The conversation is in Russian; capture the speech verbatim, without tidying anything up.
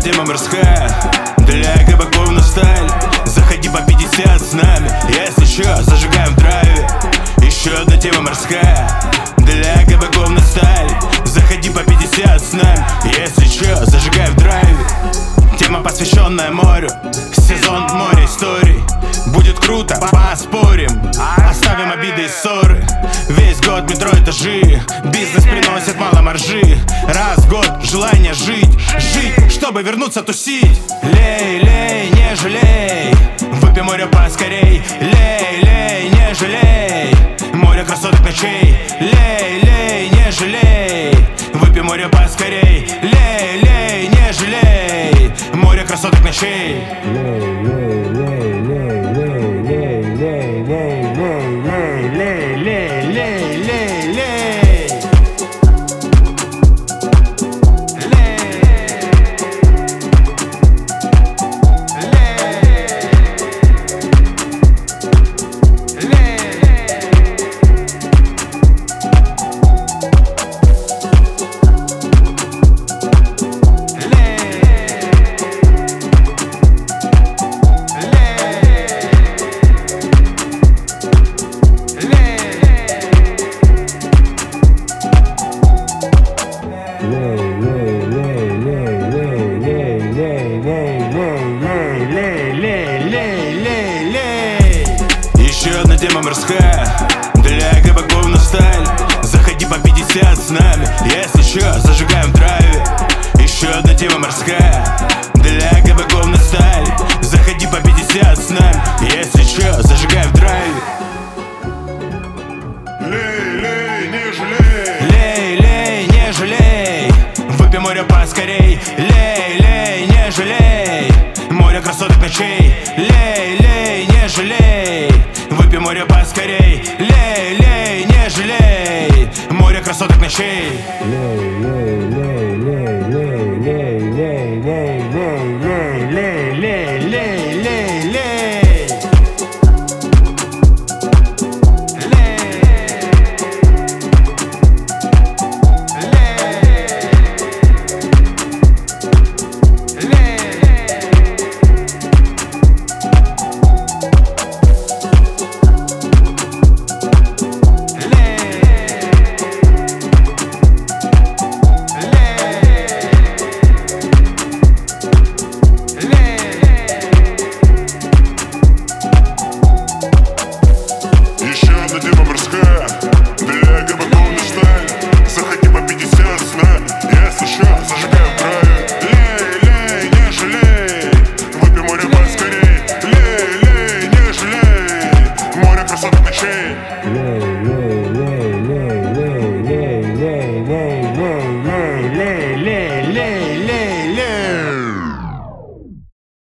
тема морская, для кабаков на сталь. Заходи по пятьдесят с нами, если чё, зажигаем в драйве. Еще одна тема морская, для кабаков на сталь. Заходи по пятьдесят с нами, если чё, зажигаем в драйве. Тема, посвященная морю, сезон моря историй. Будет круто, поспорим, оставим обиды и ссоры. Весь год метро этажи, бизнес приносит мало маржи. Раз в год желание жить, жить, чтобы вернуться тусить. Лей, лей, не жалей, выпей море поскорей. Лей, лей, не жалей, море красоток ночей. Лей, лей, не жалей, выпей море поскорей. Лей, лей, не жалей, море красоток ночей. Еще одна тема морская, для кабаков на сталь. Заходи по пятьдесят с нами, если чё, зажигаем в драйве. Еще одна тема морская, для кабаков на сталь. Заходи по пятьдесят с нами, если чё, зажигаем в драйве. Лей, лей, не жалей. Лей, лей, не жалей, выпей море поскорей. Лей, лей, не жалей, море красоток ночей. Лей, лей, не жалей, выпей море поскорей. Лей, лей, не жалей, море красоток ночей. Лей, лей, лей, лей, лей.